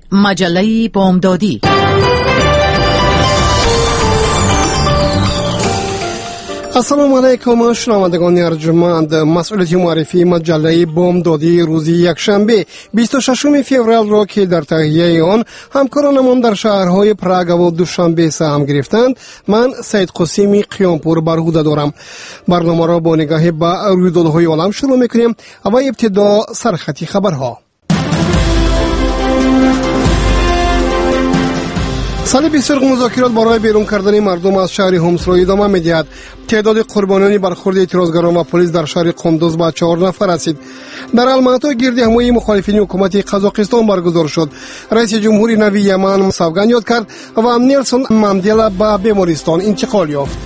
مجله بامدادی. السلام علیکم شنوندگان ارجمند. مسئولیت معرفی مجله بامدادی روز یکشنبه 26 فوریه را که در تهیه آن همکارانمان در شهرهای پراگ و دوشنبه سهم گرفتند، من سید قاسمی قیامپور بر عهده دارم. برنامه را با نگاه به رویدادهای عالم شروع میکنیم و ابتدا سرخط خبرها. سال 20 مذاکرات برای بیرون کردن مردم از شهر هومس را ادامه می‌دهد. تعداد قربانیان برخورد اعتراضگران و پلیس در شهر قندوز به 4 نفر رسید. در الماتا گردهمایی مخالفین حکومت قزاقستان برگزار شد. رئیس جمهور نوی یمن سوگند یاد کرد و نیلسون ماندلا به بیمارستان انتقال یافت.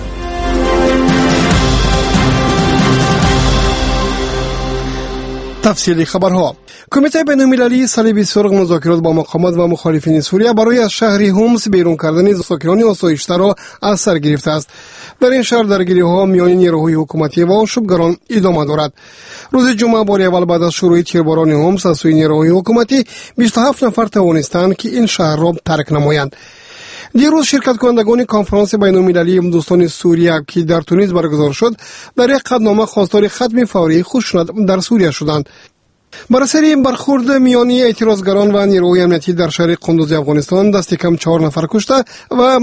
تفصیلی خبرها. کمیته بین‌المللی سال 20 مذاکرات با مقامات و مخالفین سوریه برای از شهر هومس بیرون کردن ساکنان آسایش‌تر را از سر گرفته است. در این شهر درگیری‌ها میان نیروهای حکومتی و آشوبگران ادامه دارد. روز جمعه بار اول بعد از شروع تیرباران هومس از سوی نیروهای حکومتی 27 نفر توانستند که این شهر را ترک نمایند. دیروز شرکت کنندگان کنفرانس بین‌المللی دوستان سوریه که در تونس برگزار شد، در یک قطعنامه خواستار ختم فوری خشونت در سوریه شدند. بر اثر این برخورد میانی اعتراضگران و نیروهای امنیتی در شهر قندوز افغانستان دست کم 4 نفر کشته و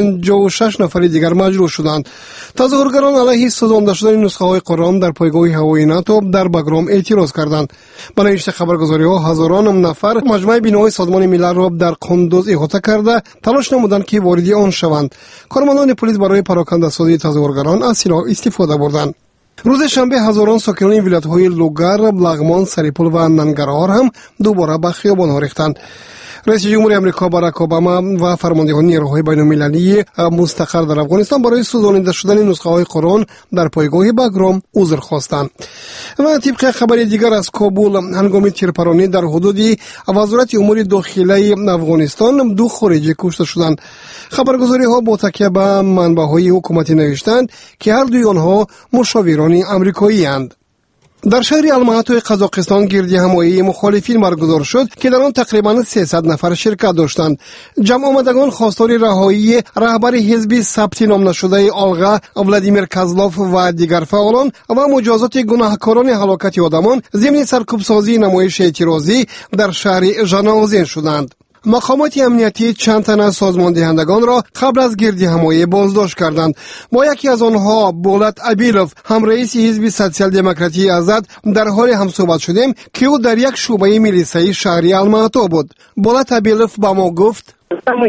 56 نفر دیگر مجروح شدند. تظاهرگران علیه سوزانده شدن نسخه های قرآن در پایگاه هوایی ناتو در بگرام اعتراض کردند. برای نشر خبرگزاری ها هزاران نفر مجمع بینای سازمان ملل را در قندوز احاطه کرده تلاش نمودند که وارد آن شوند. کارمندان پلیس برای پراکنده سازی تظاهرگران از سلاح استفاده بردند. روز شنبه هزاران ساکنان ولایت‌های لوگر، لغمان، سریپل و ننگرهار هم دوباره به خیابان‌ها ریختند. رئیس جمهور امریکا باراک اوباما و فرماندهان نیروهای بین‌المللی مستقر در افغانستان برای سوزانیده شدن نسخه‌های قرآن در پایگاه بگرام عذر خواستند. و طبق خبر دیگر از کابل، هنگام تیرپرانی در حدود وزارت امور داخلی افغانستان 2 خارجی کشته شدند. خبرگزاری‌ها با تکیه به منبع‌های حکومتی نوشتند که هر دوی آنها مشاوران آمریکایی اند. در شهر الماتا قزاقستان گردهمایی مخالفین برگزار شد که در آن تقریبا 300 نفر شرکت داشتند. جمع آمدگان خواستار رهایی رهبر حزب ثبت نام نشده آلغا ولادیمیر کازلوف و دیگر فعالان و مجازات گناهکاران هلاکت آدمان ضمن سرکوبسازی نمایش اعتراضی در شهر ژناوزن شدند. مقامات امنیتی چند تن از سازماندهندگان را قبل از گردهمایی بازداشت کردند. با یکی از آنها، بولات ابیلوف، هم رئیس حزب سوسیال دموکراتی آزاد، در حال همصحبت شدیم که او در یک شعبه میلیسای شهری الماتا بود. بولات ابیلوف با ما گفت: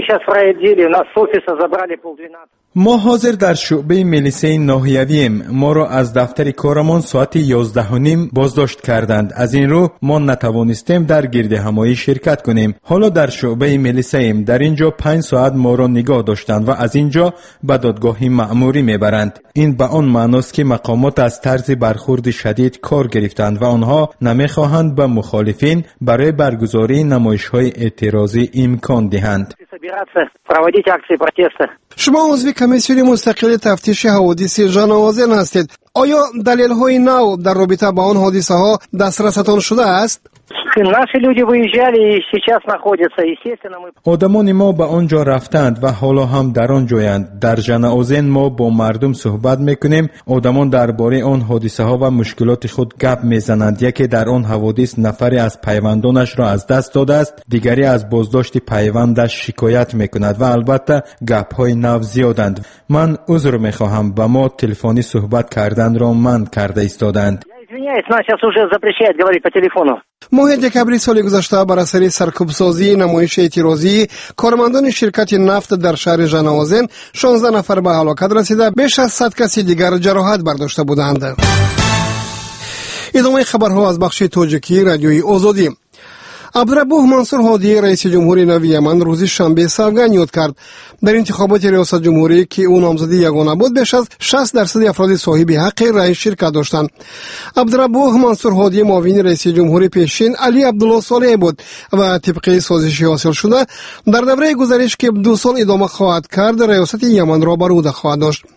ما حاضر در شعبه میلیسه ناحیویم. ما را از دفتر کارمان ساعت 11:30 بازداشت کردند. از این رو ما نتوانستیم در گردهمایی شرکت کنیم. حالا در شعبه میلیسه ایم. در اینجا 5 ساعت ما را نگاه داشتند و از اینجا به دادگاه مأموری میبرند. این به آن معناست که مقامات از طرز برخورد شدید کار گرفتند و آنها نمیخواهند به مخالفین برای برگزاری نمایش‌های اعتراضی امکان دهند. شما عضو کمیسیون مستقل تفتیش حوادث ژناوزن هستید. آیا دلیل‌های نو در رابطه با آن حادثه ها دسترستان شده است؟ آدمان ما به آنجا رفتند و حالا هم در آن جایند. در ژناوزن ما با مردم صحبت میکنیم. آدمان درباره آن حادثه ها و مشکلات خود گپ میزنند. یکی در آن حوادث نفری از پیوندانش را از دست داده است، دیگری از بازداشت پیوندش شکایت میکند و البته گپ های نو زیادند. من عذر میخواهم، با ما تلفنی صحبت کردن را منع کرده ایستادند. ماه دکبر سال گذشته بر اثر سرکوبسازی نمایش اعتراضی کارمندان شرکت نفت در شهر ژناوزن 16 نفر به هلاکت رسیده، بیش از 100 کسی دیگر جراحت برداشته بودند. ادامه خبرها از بخش تاجیکی رادیوی آزادی. عبدالربوح منصور هادی رئیس جمهور نوی یمن روز شنبه سوگند یاد کرد. در انتخابات ریاست جمهوری که او نامزد یگانه بود، بیش از 60% افراد صاحب حق رأی شرکت داشتند. عبدالربوح منصور هادی معاون رئیس جمهور پیشین علی عبدالله صالح بود و طبق سازشی حاصل شده در دوره گذشته که 2 سال ادامه خواهد کرد ریاست یمن را بر عهده خواهد داشت.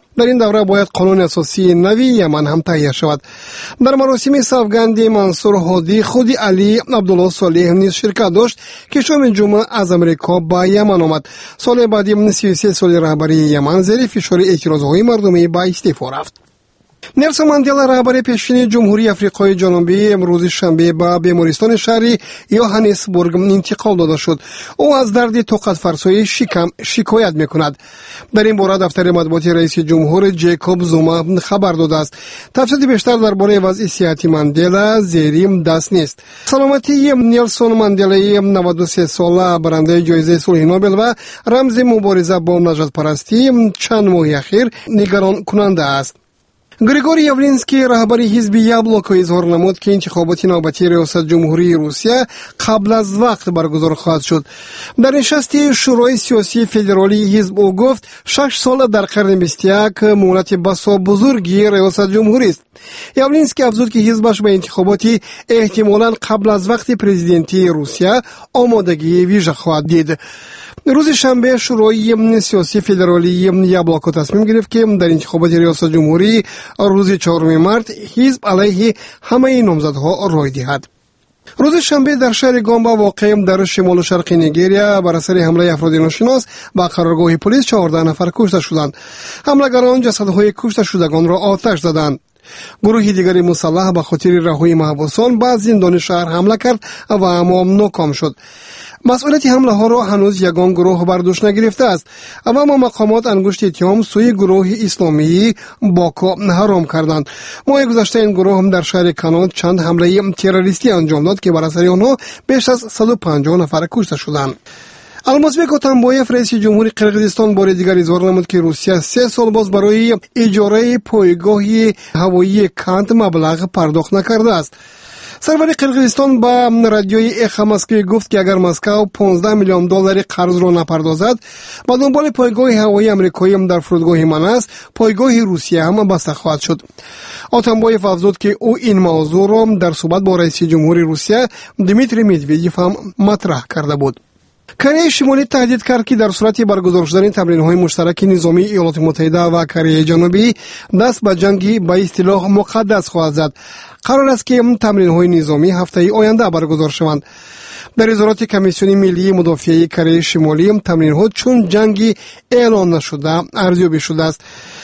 در این دوره باید قانون اساسی نوی یمن هم تهیه شود. در مراسم سوگند منصور هادی خود علی عبدالله صالح نیز شرکت داشت که شام جمعه از امریکا به یمن آمد. سال بعدی 33 سال رهبری یمن زیر فشار اعتراضهای مردمی به استعفا رفت. نلسون ماندلا رهبر پیشین جمهوری آفریقای جنوبی امروز شنبه به بیمارستان شهری یوهانسبورگ انتقال داده شد. او از درد طاقت فرسای شکم شکایت میکند. در این باره دفتر مطبوعات رئیس جمهور جیکوب زوما خبر داده است. تفصیل بیشتر درباره وضع صحتی ماندلا زیر دست نیست. سلامتی نلسون ماندلا 93 ساله برنده جایزه صلح نوبل و رمز مبارزه با نژاد پرستی چند ماه اخیر نگران کننده است. گریگوری یاولینسکی رهبر حزب یابلوکو اظهار نمود که انتخابات نوبتی ریاست جمهوری روسیه قبل از وقت برگزار خواهد شد. در نشست شورای سیاسی فدرالی حزب او گفت 6 سال در قرن 21 مهلت بسا بزرگی ریاست جمهوری است. یاولینسکی افزود که حزبش به انتخاباتی احتمالاً قبل از وقت پرزیدنتی روسیه آمادگی ویژه خواهد دید. روز شنبه شورای سیاسی فدرالی یابلوکو تصمیم گرفت که در انتخابات ریاست جمهوری روز 4 مارس حزب علیه همه نامزدها رای دهد. روز شنبه در شهر گامبا واقع در شمال و شرق نیجریه بر اثر حمله افراد ناشناس به قرارگاه پلیس 14 نفر کشته شدند. حملگران جسدهای کشته شدگان را آتش زدند. گروه دیگری مسلح به خاطر رهایی محبوسان به زندان شهر حمله کرد و اما ناکام شد. مسئولیت حمله ها را هنوز یگان گروه بر دوش نگرفته است، اما مقامات انگشت اتهام سوی گروه اسلامی باکو حرام کردند. ماه گذشته این گروه هم در شهر کنات چند حمله تروریستی انجام داد که بر اثر آنها بیش از 150 نفر کشته شدند. المازبek اتنبایف رئیس جمهوری قرقیزستان بار دیگر اظهار نمود که روسیه 3 سال باز برای اجاره پایگاه هوایی کانت مبلغ پرداخت نکرده است. سرور قرقیزستان با رادیوی اخ مسکو گفت که اگر مسکو 15 میلیون دلار قرض را نپردازد با دنبال پایگاه هوایی آمریکایی در فرودگاه مناس پایگاه روسیه هم بسته خواهد شد. اتنبایف افزود که او این موضوع را در صحبت با رئیس جمهوری روسیه دیمیتری مدودیف هم مطرح کرده بود. کره شمالی تهدید کرد که در صورت برگزار شدن تمرین‌های مشترک نظامی ایالات متحده و کره جنوبی دست به جنگی به اصطلاح مقدس خواهد زد. قرار است که تمرین‌های نظامی هفته آینده برگزار شوند. در اظهارات کمیسیون ملی مدافعه کره شمالی تمرین‌ها چون جنگی اعلان نشده ارزیابی شده است.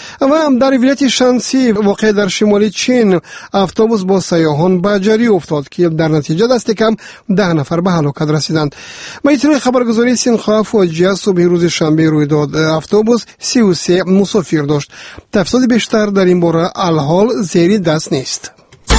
و در ولایت شانسی واقع در شمالی چین اتوبوس با سیاحان به جری افتاد که در نتیجه دست کم 10 نفر به هلاکت رسیدند. به اطلاع خبرگزاری سینخوا فاجعه صبح روز شنبه روی داد. اتوبوس 33 مسافر داشت. تفصیل بیشتر در این باره الحال زیر دست نیست.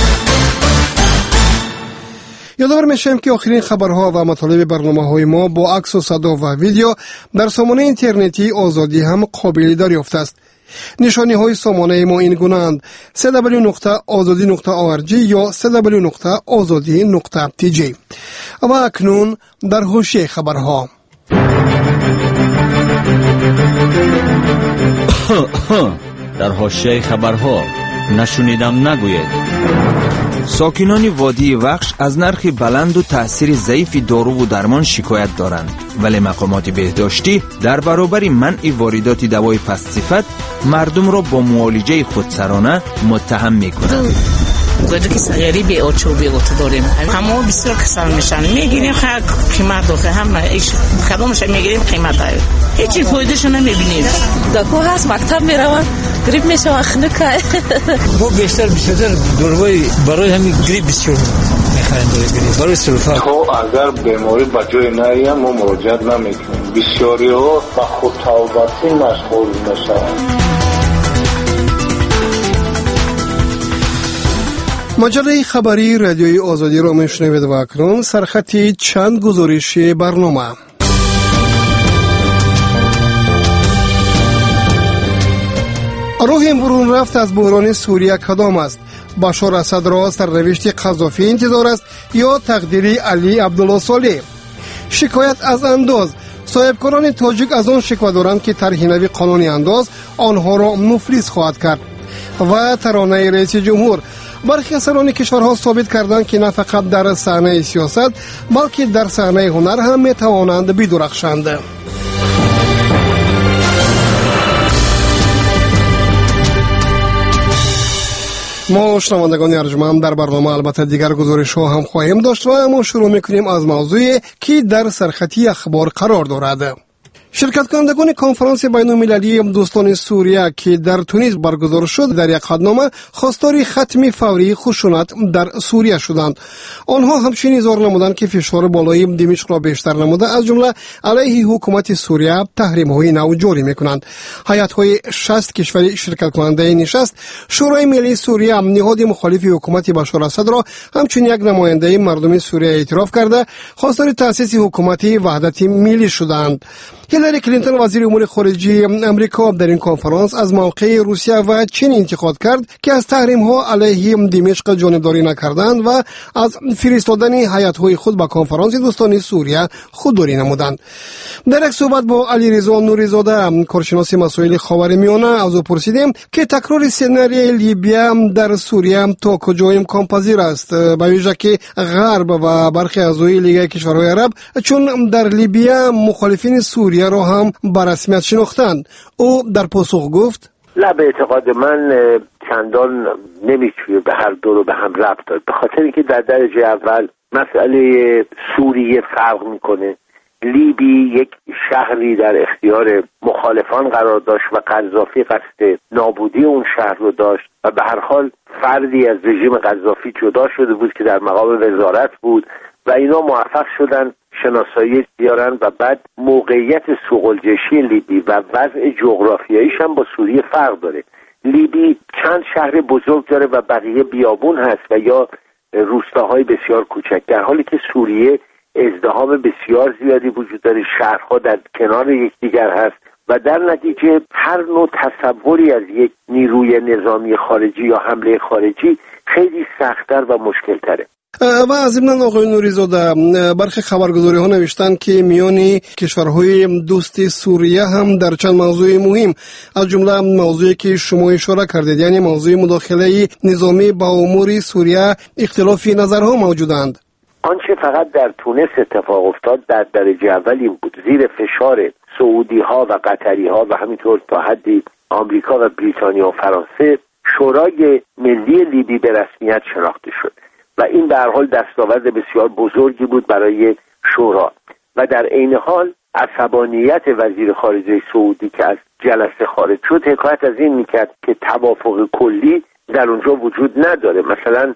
یادآور میشیم که آخرین خبرها و مطالب برنامه‌های ما با عکس و صدا و ویدیو در سامانه اینترنتی آزادی هم قابل دریافت است. نشانی های سامانه ما این گونه‌اند: www.azadi.org یا www.azadi.tg. و اکنون در حوشیه خبرها. در حوشیه خبرها نشنیدم نگوید. ساکنان وادی وخش از نرخ بلند و تأثیر ضعیف دارو و درمان شکایت دارند، ولی مقامات بهداشتی در برابر منع واردات دوای پست‌صفت مردم را با معالجه خودسرانه متهم می‌کنند. گوجه که سیاری به اوچو داریم، اما بسیار کسان میشن میگیریم خیلی قیمت داخل هم ایش کدامش میگیریم قیمت داره هیچی فایدهش نمیبینیم. دکو هست مکتب میرون گریپ میشه خنک ما بیشتر داروی برای همین گریپ بسیار میخریم برای سلفا. خب اگر بیماری به جای نیایم ما مراجعت نمیکنیم. بسیاری ها با خودتوبتی مشغول میشن. مجله خبری رادیوی آزادی را میشنوید و اکنون سرخطی چند گزارش برنامه. راه برون رفت از بحران سوریه کدام است؟ بشار اسد را سرنوشت قذافی انتظار است یا تقدیر علی عبدالله صالح؟ شکایت از انداز. صاحبکاران تاجیک از آن شکوه دارند که طرح نوی قانون انداز آنها را مفلس خواهد کرد. و ترانه رئیس جمهور. برخی از سران کشورها ثابت کردند که نه فقط در صحنه سیاست بلکه در صحنه هنر هم میتوانند بدرخشند. ما شنوندگان ارجمند در برنامه البته دیگر گزارش ها هم خواهیم داشت و ما شروع میکنیم از موضوعی که در سرخطی اخبار قرار دارد. شرکت کنندگان کنفرانس بین المللی دوستان سوریه که در تونس برگزار شد در یک خطنامه خواستار ختم فوری خشونت در سوریه شدند. آنها همچنین اظهار نمودند که فشار بالای دمشق را بیشتر نموده از جمله علیه حکومت سوریه تحریم‌های نو جاری می‌کنند. هیئت‌های 60 کشور شرکت کننده نشست شورای ملی سوریه نهاد مخالف حکومت بشار اسد را همچنین یک نماینده مردم سوریه اعتراف کرده خواستار تأسیس حکومت وحدت ملی شدند. هیلاری کلینتون وزیر امور خارجه امریکا در این کنفرانس از موقع روسیه و چین انتقاد کرد که از تحریم‌ها علیه دمشق جانبداری نکردند و از فرستادن هیئت‌های خود به کنفرانس دوستان سوریه خودداری نمودند. در یک صحبت با علیرضا نوری‌زاده کارشناس مسائل خاورمیانه از او پرسیدیم که تکرار سناریوی لیبیا در سوریه تا کجا امکان پذیر است، به ویژه که غرب و برخی اعضای لیگ کشورهای عرب چون در لیبیا مخالفین سوریه را هم به رسمیت شناختند. او در پاسخ گفت: نه، به اعتقاد من چندان نمیتونه به هر دو رو به هم ربط داد، به خاطر اینکه در درجه اول مسئله سوریه فرق میکنه. لیبی یک شهری در اختیار مخالفان قرار داشت و قذافی قصد نابودی اون شهر رو داشت و به هر حال فردی از رژیم قذافی جدا شده بود که در مقام وزارت بود و اینا موفق شدن شناسایی بیارن و بعد موقعیت سوق‌الجیشی لیبی و وضع جغرافیاییش هم با سوریه فرق داره. لیبی چند شهر بزرگ داره و بقیه بیابون هست و یا روستاهای بسیار کوچک، در حالی که سوریه ازدحام بسیار زیادی وجود داره، شهرها در کنار یکدیگر هست و در نتیجه هر نوع تصوری از یک نیروی نظامی خارجی یا حمله خارجی خیلی سخت‌تر و مشکل‌تره. و از ضمن آقای نوری‌زاده برخی خبرگزاری ها نوشتن که میان کشورهای دوست سوریه هم در چند موضوع مهم از جمله موضوعی که شما اشاره کردید، یعنی موضوع مداخله نظامی با امور سوریه اختلاف نظرها موجودند. آنچه فقط در تونس اتفاق افتاد در درجه اول این بود، زیر فشار سعودی ها و قطری ها و همینطور تا حدی آمریکا و بریتانیا و فرانسه شورای ملی لیبی به رسمیت شناخته شد و این به هر حال دستاورد بسیار بزرگی بود برای شورا و در عین حال عصبانیت وزیر خارجه سعودی که از جلسه خارج شد حکایت از این میکرد که توافق کلی در اونجا وجود نداره. مثلا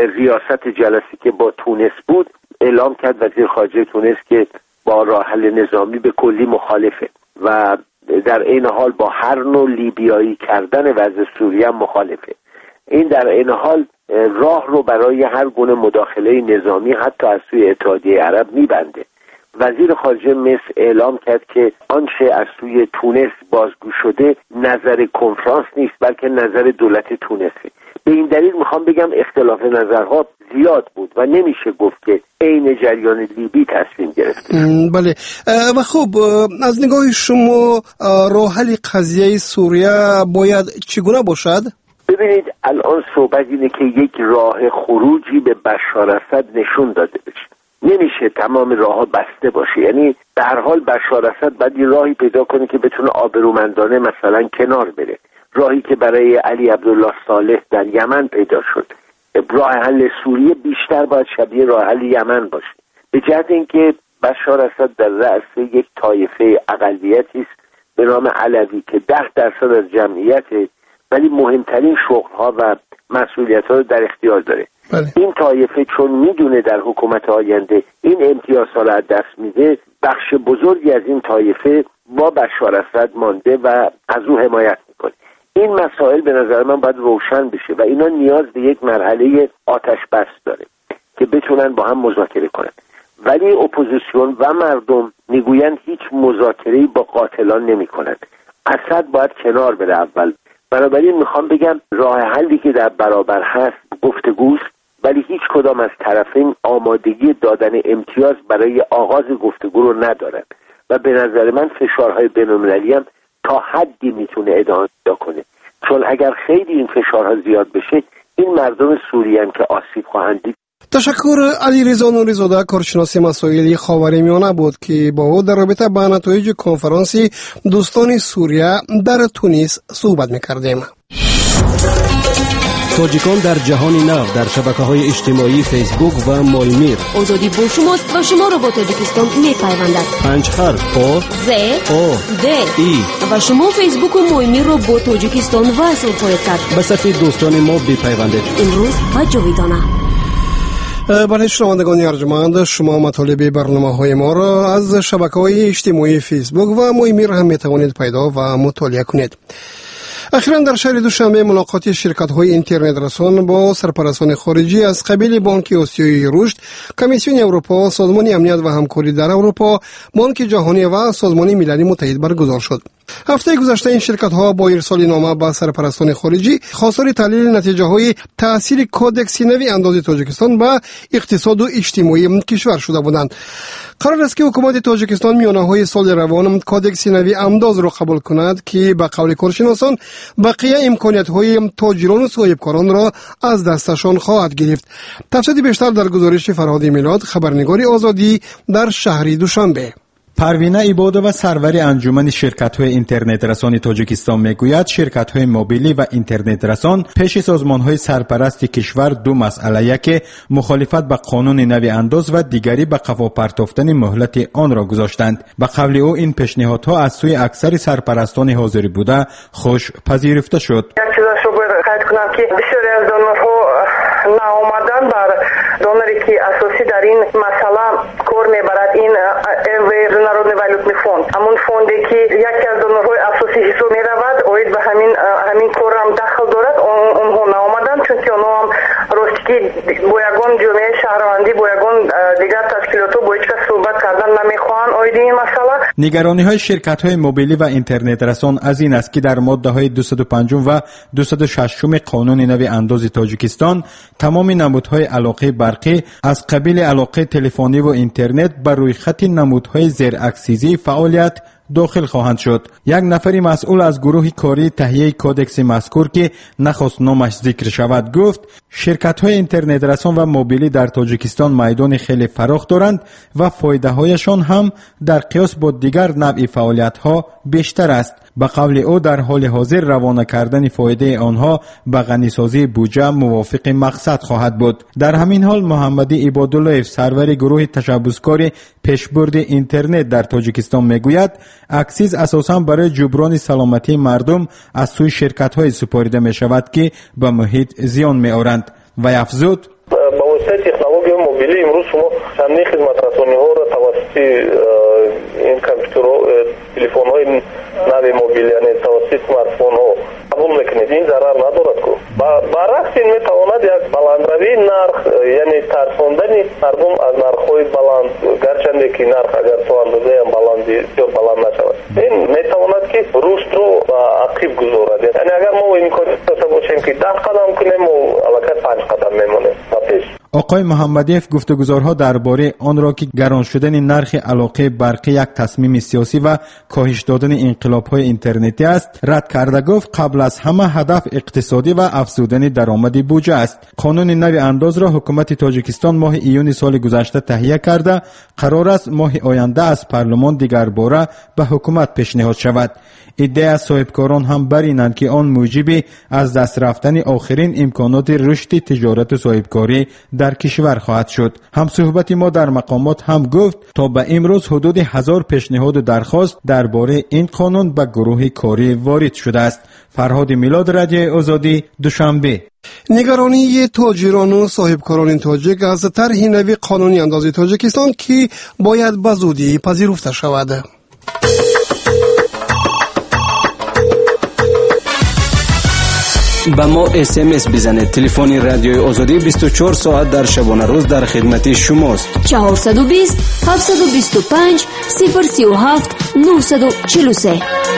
ریاست جلسه که با تونس بود اعلام کرد وزیر خارجه تونس که با راه حل نظامی به کلی مخالفه و در عین حال با هر نوع لیبیایی کردن وضع سوریه مخالفه. این در عین حال راه رو برای هر گونه مداخله نظامی حتی از سوی اتحادیه عرب میبنده. وزیر خارجه مصر اعلام کرد که آنچه از سوی تونس بازگو شده نظر کنفرانس نیست بلکه نظر دولت تونسه. به این دلیل میخوام بگم اختلاف نظرها زیاد بود و نمیشه گفت که عین جریان لیبی تصمیم گرفته. بله و خب از نگاه شما راه حل قضیه سوریه باید چگونه باشد؟ ببینید الان صحبت اینه که یک راه خروجی به بشار اسد نشون داده بشه. نمیشه تمام راهها بسته باشه، یعنی به هر حال بشار اسد باید یه راهی پیدا کنه که بتونه آبرومندانه مثلا کنار بره، راهی که برای علی عبدالله صالح در یمن پیدا شد. راه حل سوریه بیشتر باید شبیه راه حل یمن باشه، به جهت اینکه بشار اسد در رأس یک طایفه اقلیتی است به نام علوی که 10% از جمعیت ولی مهمترین شغل‌ها و مسئولیت‌ها رو در اختیار داره. بله. این طایفه چون میدونه در حکومت آینده این امتیازها رو از دست میده، بخش بزرگی از این طایفه با بشار اسد مانده و از او حمایت میکنه. این مسائل به نظر من باید روشن بشه و اینا نیاز به یک مرحله آتش بس داره که بتونن با هم مذاکره کنن. ولی اپوزیسیون و مردم میگویند هیچ مذاکره‌ای با قاتلان نمیکنند. اسد باید کنار بره اول. بنابراین میخوام بگم راه حلی که در برابر هست گفتگوست، ولی هیچ کدام از طرفین آمادگی دادن امتیاز برای آغاز گفتگو رو ندارن و به نظر من فشارهای بین‌المللی هم تا حدی میتونه ادامه پیدا کنه، چون اگر خیلی این فشارها زیاد بشه این مردم سوریه هم که آسیب خواهند دید. تشکر. علیرضا نوری‌زاده کارشناس مسائل خاورمیانه بود که با او در رابطه با نتایج کنفرانس دوستان سوریه در تونس صحبت می‌کردیم. تاجیکان در جهان نو در شبکه‌های اجتماعی فیسبوک و مولمیر. آزادی با شماست و شما را با تاجیکستان می‌پیوندد. 5 حرف او ز او د ای و شما فیسبوک و مولمیر را با تاجیکستان وصل خواهید کرد. به صفحه دوستان ما بپیوندید. امروز و جاویدانه. برای شنوندگان ارجمند، شما مطالب برنامه‌های ما را از شبکه‌های اجتماعی فیسبوک و مولمیر هم می‌توانید پیدا و مطالعه کنید. اخیراً در شهر دوشنبه ملاقات شرکت‌های اینترنت رسان با سرپرستان خارجی از قبیل بانک آسیایی رشد، کمیسیون اروپا، سازمان امنیت و همکاری در اروپا، بانک جهانی و سازمان ملل متحد برگزار شد. هفته گذشته این شرکت‌ها با ارسال نامه به سرپرستان خارجی خواستار تحلیل نتیجه‌های تأثیر کودکس نوی انداز تاجیکستان به اقتصاد و اجتماعی کشور شده بودند. قرار است که حکومت تاجیکستان میانه‌های سال روان کودکس نوی انداز را قبول کند که به قول کارشناسان بقیه امکانیت‌های تاجران و صاحبکاران را از دستشان خواهد گرفت. تفصیل بیشتر در گزارش فرهاد میلاد، خبرنگار آزادی در شهر دوشنبه. پروینه عبادو و سرور انجمن شرکت‌های اینترنت رسان تاجیکستان میگوید شرکت‌های موبیلی و اینترنت رسان پیش سازمان‌های سرپرست کشور دو مسئله، یکی مخالفت با قانون نوی انداز و دیگری به قفا پرتافتن مهلت آن را گذاشتند. به قول او این پیشنهادها از سوی اکثر سرپرستان حاضر بوده خوش پذیرفته شد. یک چیزش رو باید قید کنم که بسیاری از دونرها ناآمدن بر دونری که اساسی در این مسئله کار میبرد، این Народный валютный фонд. همون فوندی که یکی از دونرهای اساسی حساب میرود اوید به همین کار هم دخل دارد، اونها ناآمدن چون که اونها هم راستی با یگان جامعه شهروندی با یگان دیگر تشکیلات با هیچ کس صحبت کردن نمیخواهند اوید این مسئله. نگرانی های شرکت های موبیلی و اینترنت رسان از این است که در ماده های 205 و 206 قانون نوی انداز تاجیکستان تمام نمودهای علاقه برقی از قبیل علاقه تلفنی و اینترنت بر روی خط نمودهای زیراکسیزی فعالیت داخل خواهند شد. یک نفری مسئول از گروه کاری تهیه کودکس مذکور که نخواست نامش ذکر شود گفت شرکت های اینترنت رسان و موبیلی در تاجیکستان میدان خیلی فراخ دارند و فایده هایشان هم در قیاس با دیگر نوع فعالیت ها بیشتر است. به قول او در حال حاضر روانه کردن فایده آنها به غنیسازی بودجه موافق مقصد خواهد بود. در همین حال محمدی عبادالله سرور گروه تشبثکار پیشبرد اینترنت در تاجیکستان میگوید اکسیز اساساً برای جبران سلامتی مردم از سوی شرکت‌های سپاریده می شود که به محیط زیان می آورند و افزود با واسطه تکنولوژی موبیلی امروز شما چندین خدمت رسانی‌ها را توسط این کامپیوترها تلفن‌های نوی موبیل یعنی توسط اسمارتفون‌ها قبول میکنید. این ضرر ندارد که برعکس این میتواند یک بلندروی نرخ یعنی ترساندن مردم از نرخ‌های بلند، گرچند که نرخ اگر تو اندازه هم بسیار بلند نشود این میتواند که رشد رو عقب گذارد. یعنی اگر ما امکانات داشته باشیم که 10 قدم کنیم و البته 5 قدم میمونیم پیش. آقای محمدیف گفتگوزارها درباره آن را که گران شدن نرخ علاقه برقی یک تصمیم سیاسی و کاهش دادن انقلاب‌های اینترنتی است رد کرده گفت قبل از همه هدف اقتصادی و افزودن درآمد بودجه است. قانون نوی انداز را حکومت تاجیکستان ماه ایون سال گذشته تهیه کرده قرار است ماه آینده از پارلمان دیگر باره به حکومت پیشنهاد شود. ایده از صاحبکاران هم برینند که آن موجب از دست رفتن آخرین امکانات رشد تجارت و صاحبکاری در کشور خواهد شد. هم صحبت ما در مقامات هم گفت تا به امروز حدود 1000 پیشنهاد و درخواست درباره این قانون به گروه کاری وارد شده است. فرهاد میلاد، رادیو آزادی، دوشنبه. نگرانی تاجران و صاحبکاران تاجیک از طرح نوی قانونی انداز تاجیکستان که باید به زودی پذیرفته شود. با ما SMS بزنید. تلفن رادیو آزادی 24 ساعت در شبانه روز در خدمت شماست. 420 725 037 943.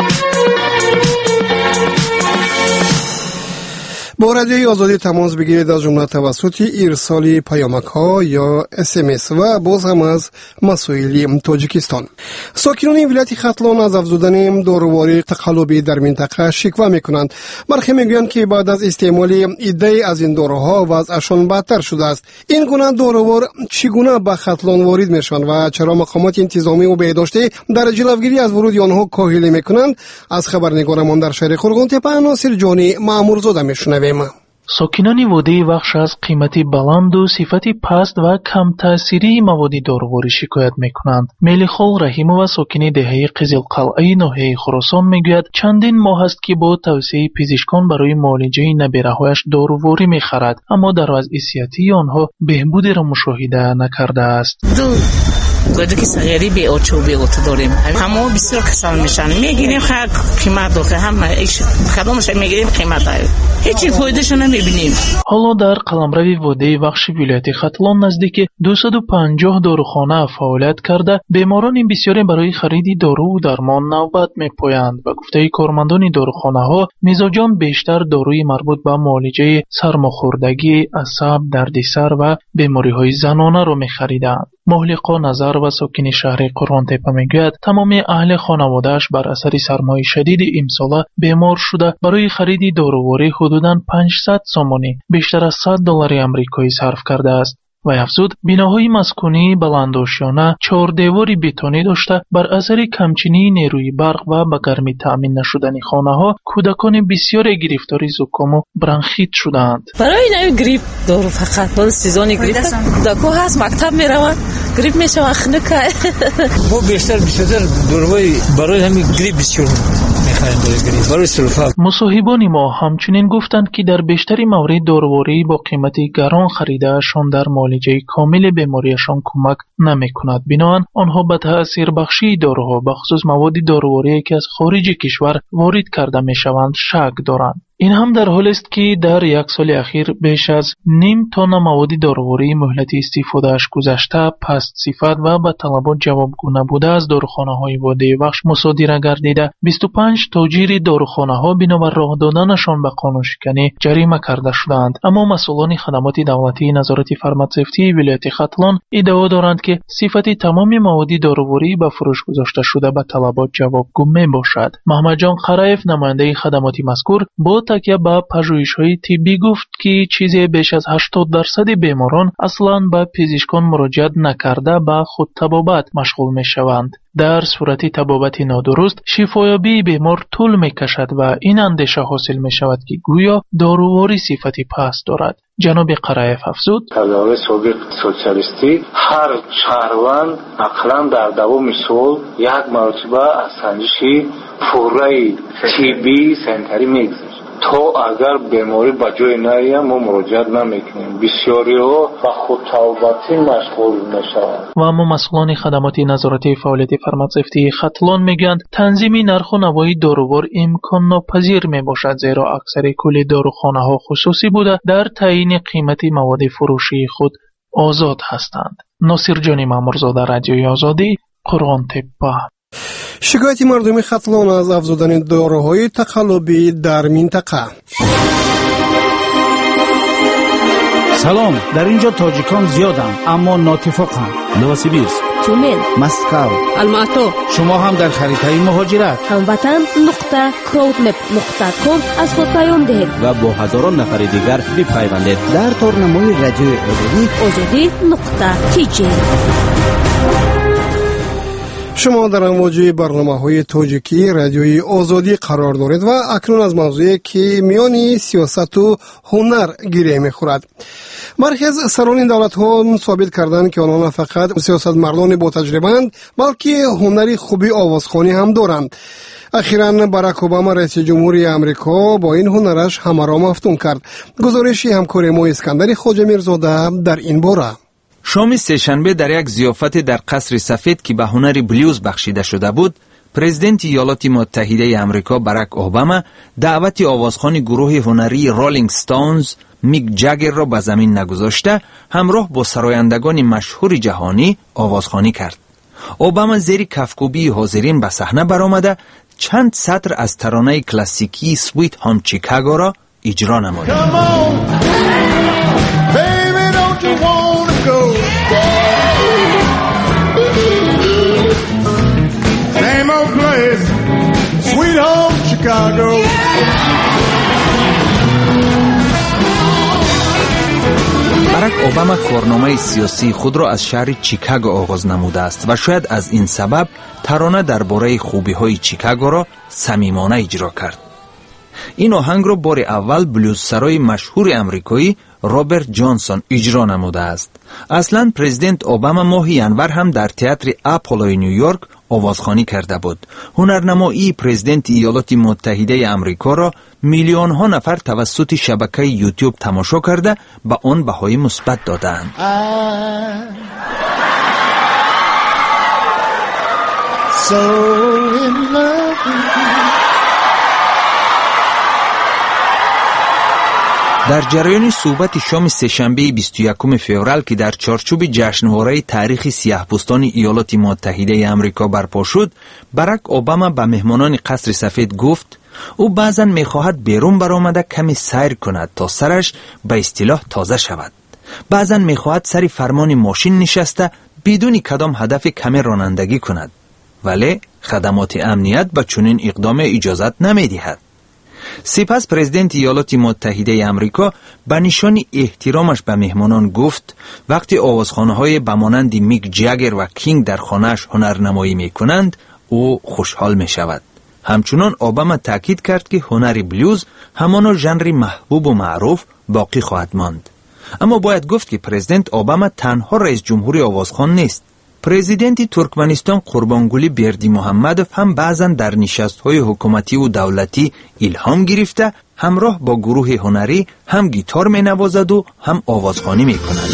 با رادیوی آزادی تماس بگیرید از جمله توسط ارسال پیامک ها یا SMS و باز هم از مسائل تاجیکستان. ساکنان ولایت ختلان از افزودن داروهای تقلبی در منطقه شکوه میکنند. برخی میگویند که بعد از استعمال عده از این داروها وضعشان بدتر شده است. این گونه داروها چگونه به ختلان وارد میشوند و چرا مقامات انتظامی و بهداشتی در جلوگیری از ورود آنها کاهلی میکنند؟ از خبرنگارمان در شهر قرغنتپه ناصر جانی مامورزاده میشنویم. ساکنان وادی وخش از قیمت بلند و صفت پست و کم تأثیری مواد دارویی شکایت میکنند. ملیخال رحیمова ساکن دهه قزلقلعه ناحیه خراسان میگوید چندین ماه است که با توصیه پزشکان برای معالجه نبیره‌هایش دارویی میخرد، اما در وضع صحتی آنها بهبودی را مشاهده نکرده است. گویده که سیاری به آچو به اوت داریم، همه بسیار کسل میشن، میگیریم خیلی قیمت داره، همه کدامش میگیریم قیمت داره، هیچی فایدهش نمیبینیم. حالا در قلمرو وادی وخش ولایت ختلان نزدیک 250 داروخانه فعالیت کرده بیماران بسیاری برای خرید دارو و درمان نوبت میپویند. و گفته کارمندان داروخانه ها میزاجان بیشتر داروی مربوط به معالجه سرماخوردگی، عصب، دردسر و بیماری های زنانه را میخریدند. محلقا نظر و ساکن شهر قرآن تپه میگوید تمام اهل خانواده‌اش بر اثر سرمای شدید امساله بیمار شده برای خرید داروواری حدوداً 500 سومانی بیشتر از $100 آمریکایی صرف کرده است. و افزود بیناهای مسکونی بلندآشیانه 4 دیواری بتونی داشته بر اثر کمچینی نیروی برق و به گرمی تأمین نشدن خانه ها کودکان بسیاری گرفتار زکام و برانخیت شدند. برای این گریپ دارو فقط با سیزن گریپ دکو هست مکتب میروند گریپ میشوند خنک. ما بیشتر داروی برای همین گریپ بسیار میخریم برای سلفا. مصاحبان ما همچنین گفتند که در بیشتری موارد داروواری با قیمت گران خریدهشان در معالجه کامل بیماریشان کمک نمیکند. بنابراین آنها به تأثیر بخشی داروها بخصوص مواد داروواری که از خارج کشور وارد کرده میشوند شک دارند. این هم در حال است که در یک سال اخیر بیش از 0.5 تن مواد داروواری مهلت استفادهش گذشته پست صفت و به طلبات جوابگو نبوده از داروخانه‌های وادی وخش مصادره گردیده. 25 تاجر داروخانه‌ها بنابر راه دادنشان به قانون شکنی جریمه کرده شدند. اما مسئولان خدمات دولتی نظارت فارماسیوتی ولایت ختلان ادعا دارند که صفت تمام مواد داروواری به فروش گذاشته شده به طلبات جوابگو میباشد. محمد جان قرایف نماینده خدمات مذکور با تکیه به پژوهش‌های طبی گفت که چیزی بیش از 80% بیماران اصلاً به پزشکان مراجعت نکرده به خود طبابت مشغول می‌شوند. در صورت طبابت نادرست شفایابی بیمار طول می‌کشد و این اندیشه حاصل می‌شود که گویا داروواری صفتی پست دارد. جناب قرایف افزود طبابت سابق سوسیالیستی هر شهروند اقلاً در دوام سال یک مرتبه از سنجش پوره طبی سنتری می‌گذارد. تو اگر بیماری با جای نریم ما مراجعت نمیکنیم، بسیاری ها با خودطبابتی مشغول میشوند. و اما مسئولان خدمات نظارتی فعالیت فارماسیوتی ختلان میگویند تنظیم نرخ و نوای دارووار امکان ناپذیر میباشد، زیرا اکثر کل داروخانه ها خصوصی بوده در تعیین قیمت مواد فروشی خود آزاد هستند. ناصر جانی مامورزاده، رادیوی آزادی، قرآن تپه. شکایت مردم ختلان از افزودن داروهای تقلبی در منطقه. سلام، در اینجا تاجیکان زیادند اما ناتفاقند. نوسیبیرسک، تومن، مسکو، الماتو. شما هم در خریدهای مهاجرت هموطن.crowdmap.com از خود پیام دهید و با هزاران نفر دیگر بپیوندید در تورنمای رادیوی آزادی.tj. شما در امواج برنامه‌های تاجیکی رادیوی آزادی قرار دارید و اکنون از موضوعی که میان سیاست و هنر گره می‌خورد. برخی از سران دولت‌ها ثابت کردند که آنها نه فقط سیاستمداران با تجربه‌اند بلکه هنری خوبی آوازخوانی هم دارند. اخیراً باراک اوباما رئیس جمهوری آمریکا با این هنرش همه را مفتون کرد. گزارشی همکار ما اسکندر خواجه میرزاده در این باره. شام سه‌شنبه در یک ضیافت در قصر سفید که به هنر بلوز بخشیده شده بود، پرزیدنت ایالات متحده آمریکا باراک اوباما دعوت آوازخوان گروه هنری رولینگ ستونز میک جگر را به زمین نگذاشته همراه با سرایندگان مشهور جهانی آوازخوانی کرد. اوباما زیر کفکوبی حاضرین به صحنه برآمده چند سطر از ترانه کلاسیکی سویت هوم چیکاگو را اجرا نمود. Sweet home Chicago. باراک اوباما کارنامه سیاسی خود را از شهر چیکاگو آغاز نموده است و شاید از این سبب ترانه درباره خوبی‌های چیکاگو را صمیمانه اجرا کرد. این آهنگ را بار اول بلوزسرای مشهور امریکایی رابرت جانسون اجرا نموده است. اصلا پرزیدنت اوباما ماه ینور هم در تئاتر اپولوی نیویورک آوازخوانی کرده بود. هنرنمایی پرزیدنت ایالات متحده امریکا را میلیون ها نفر توسط شبکه یوتیوب تماشا کرده به آن بهای مثبت دادند. در جریان صحبت شام سه‌شنبه 21 فوریه که در چارچوب جشنواره تاریخ سیاه‌پوستان ایالات متحده آمریکا برپا شد، باراک اوباما به مهمانان قصر سفید گفت او بعضاً می‌خواهد بیرون برآمده کمی سیر کند تا سرش به اصطلاح تازه شود. بعضاً می‌خواهد سر فرمان ماشین نشسته بدون کدام هدف کمی رانندگی کند. ولی خدمات امنیت به چنین اقدام اجازت نمی‌دهد. سپس پرزیدنت ایالات متحده آمریکا به نشان احترامش به مهمانان گفت وقتی آوازخوان‌های به مانند میک جگر و کینگ در خانه‌اش هنرنمایی می‌کنند او خوشحال می‌شود. همچنان اوباما تاکید کرد که هنر بلوز همان ژانر محبوب و معروف باقی خواهد ماند. اما باید گفت که پرزیدنت اوباما تنها رئیس جمهور آوازخوان نیست. پرزیدنت ترکمنستان قربانگولی بردی محمدوف هم بعضاً در نشست‌های حکومتی و دولتی الهام گرفته همراه با گروه هنری هم گیتار می‌نوازد و هم آوازخوانی می‌کند.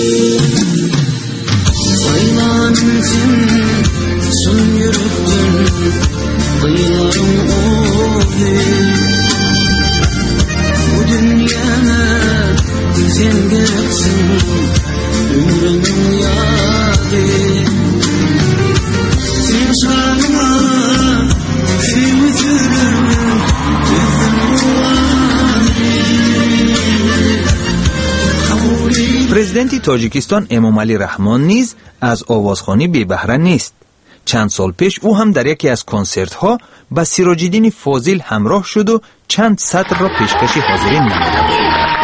پرزیدنت تاجیکستان امامعلی رحمان نیز از آوازخوانی بی بهره نیست. چند سال پیش او هم در یکی از کنسرت‌ها با سیراج‌الدین فاضل همراه شد و چند سطر را پیشکش حاضرین نموده بود.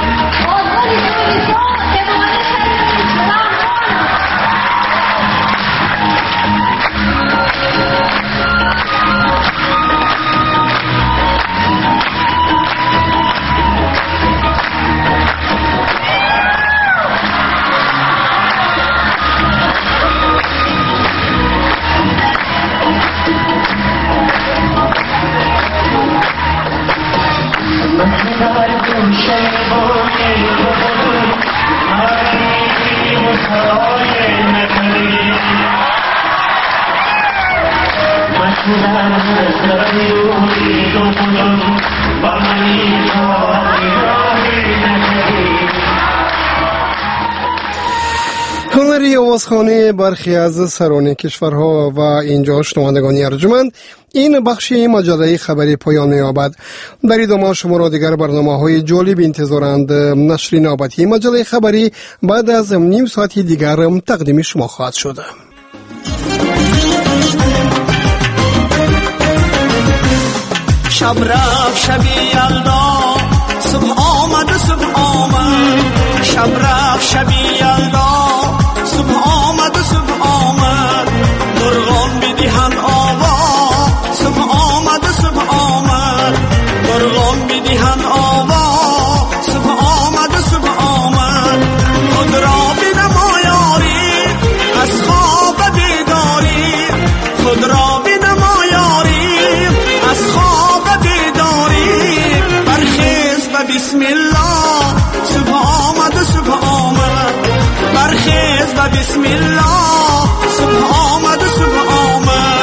هنری آوازخوانی برخی از سران کشورها و اینجا شنوندگان ارجمند، این بخشی مجله خبری پایان می‌یابد. در ادامه شما را دیگر برنامه‌های جالب انتظارند. نشر نوبتی مجله خبری بعد از نیم ساعتی دیگر تقدیم شما خواهد شد. شب رفت شبی یلدا صبح آمد و صبح آمد، شب رفت شبی یلدا صبح آمد و صبح آمد، مرغان بدهن آوا صبح آمد و صبح آمد، مرغان بدهن آوا صبح آمد و صبح آمد، خود را بنما یاری از خواب بیداری، خود را بنما یاری از خواب بیداری، برخیز و بسم الله صبح آمد و صبح آمد، برخیز و بسم الله صبح آمد و صبح آمد.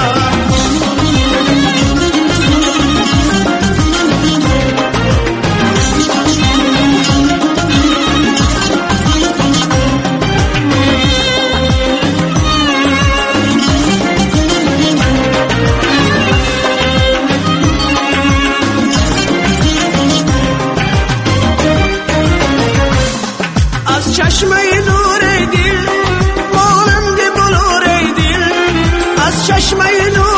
از چشمه نور دل مانند بلور دل، از چشمه نور